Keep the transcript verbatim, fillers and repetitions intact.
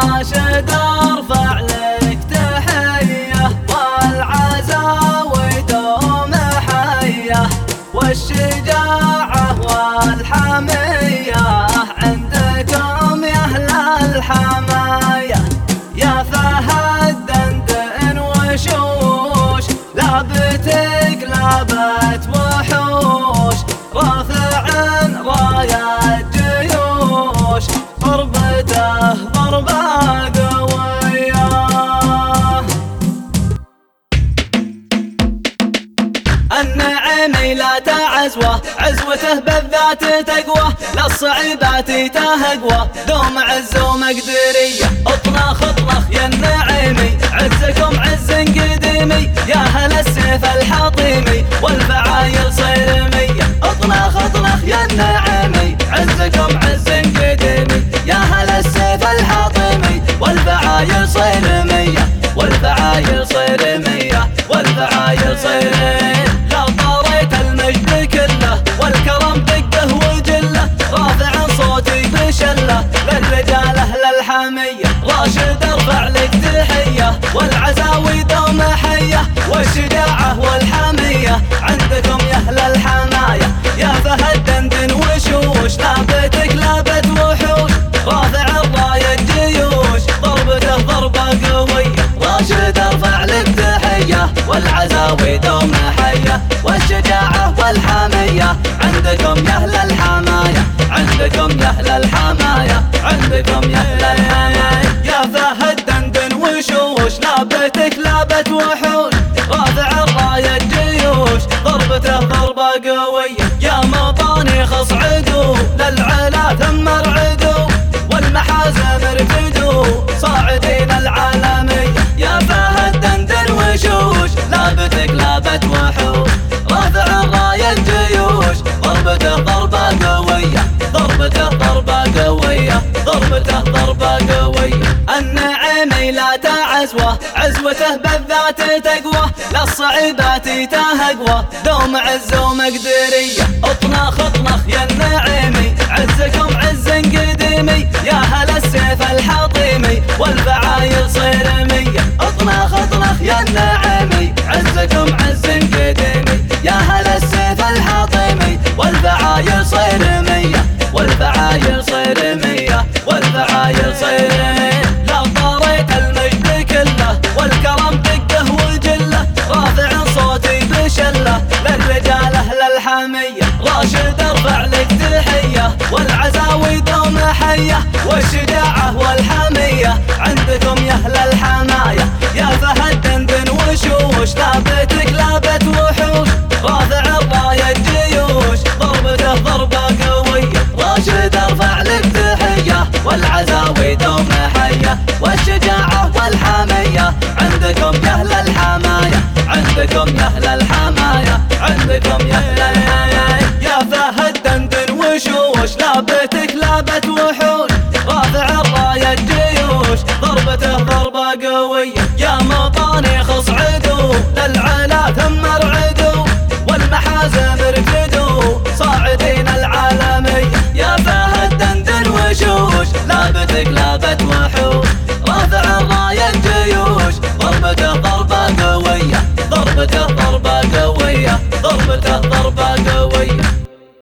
راشد ارفع لك تحية والعزاوي دوم حية والشجاعة والحمية عندكم يا أهل الحماية. يا فهد دندن وشوش لابتك لابت وحوش رافع راية جيوش ضربته ضربة قوية. النعيمي لا تعزوه عزوته بالذات تقوى للصعيبات تهقوى دوم عز ومقدرية. اطنخ اطنخ يا النعيمي عزكم عز قديمي يا هل السيف الحطيمي والفعايل صيرمية. اطنخ اطنخ يا النعيمي عزكم عز قديمي يا هل السيف الحطيمي والفعايل صيرمية والفعايل صيرمية والفعايل صيرمية. لا طاريت المجد كله والكرم دقه وجله رافع صوتي بشله للرجال اهل الحمية. راشد ارفع لك تحية والعزاوي دوم حية والشجاعة والحمية عندكم يا اهل الحماية. يا فهد دندن وشوش لابتك لابت وحوش رافع الراية جيوش ضربته ضربة قوية. راشد ارفع لك تحية والعزاوي دوم حية والشجاعة والحمية عندكم يا اهل الحماية عندكم يا اهل الحماية عندكم يا اهل الحماية. يا فهد دندن وشوش لابتك لابت وحوش رافع الراية جيوش ضربته ضربة قوية. يا مطاني خص عدو للعلا ثم ارعدوا والمحازم ارفدوا صاعدين العالمية. يا فهد دندن وشوش لابتك لابت وحوش رافع الراية جيوش ضربته ضربة قوية ضربته ضربة قوية ضربته ضربة قوية. النعيمي لا تعزوه عزوته بالذات تقوى للصعيبات تهقوى دوم عز ومقدرية. اطنخ اطنخ يا النعيمي عزكم عز قديمي يا هل السيف الحطيمي والفعايل صيرمية. اطنخ اطنخ يا النعيمي عزكم عز قديمي يا هل السيف الحطيمي والفعايل صيرمية والفعايل صيرمية والفعايل صيرمية. لا طاريت المجد كله والكرم دقه وجله رافع صوتي بشله للرجال اهل الحمية. راشد ارفع لك تحية والعزاوي دوم حية والشجاعة والحمية عندكم يا اهل الحماية. يا فهد دندن وشوش لابتك لابت وحوش رافع الراية جيوش ضربته ضربة قوية. راشد ارفع لك تحية والعزاوي دوم حية والشجاعة والحمية عندكم يا اهل الحماية عندكم يا اهل الحماية عندكم يا اهل الحماية. يا فهد دندن وشوش لابتك لابت وحوش رافع الراية جيوش ضربته ضربة قوية. يا مطاني خص عدو للعلا ثم ارعدوا والمحازم ارفدوا صاعدين العالمية. يا فهد دندن وشوش لابتك لابت وحوش رافع الراية جيوش ضربته ضربة قوية ضربته ضربة قوية ضربته